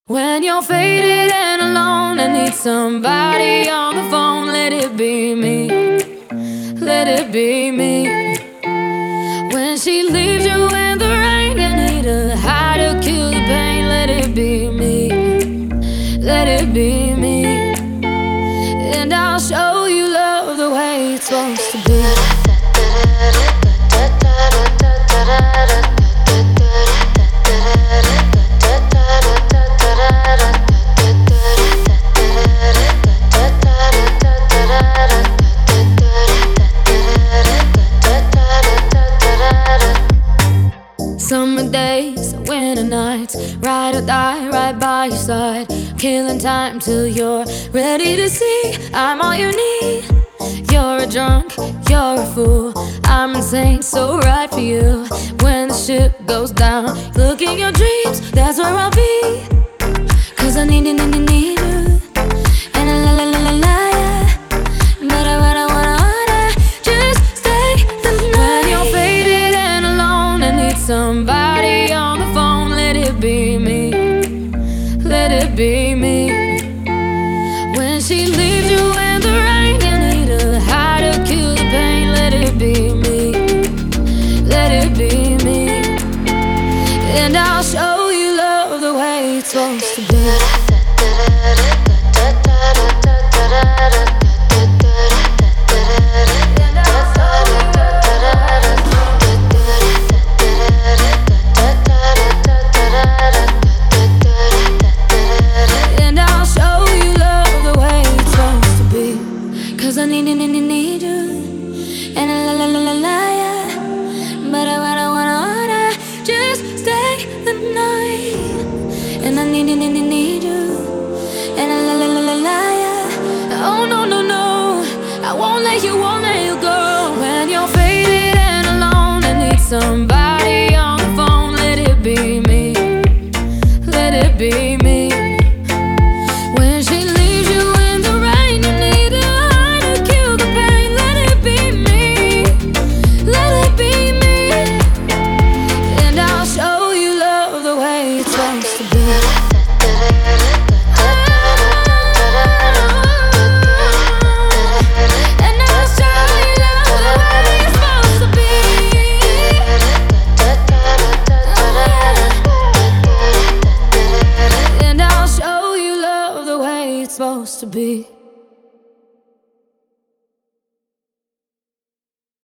When you're faded and alone and need somebody on the phone, let it be me, let it be me. When she leaves you in the rain, you need a high to kill the pain, let it be me, let it be me. And I'll show you love the way it's supposed to be. Summer days, winter nights, ride or die right by your side, killing time till you're ready to see I'm all you need. You're a drunk, you're a fool, I'm insane, so right for you. When the ship goes down, look in your dreams, that's where I'll be. Cause I need you, and I la yeah. But I wanna just stay the night. When you're faded and alone and need somebody on the phone, let it be me, let it be me. When she leaves you in the rain, you need a high to kill the pain, let it be me, let it be me. And I'll show you love the way it's supposed to be. Cause I need you, and I la yeah. But I wanna just stay the night. And I need you, and I la yeah. Oh no, I won't let you go. When you're faded and alone and need somebody on the phone, let it be me, let it be me. When she leaves you in the rain, you need a high to kill the pain, let it be me, let it be me. And I'll show you love the way it's supposed to be. And I'll show you love the way it's supposed to be. And I'll show you love the way it's supposed to be.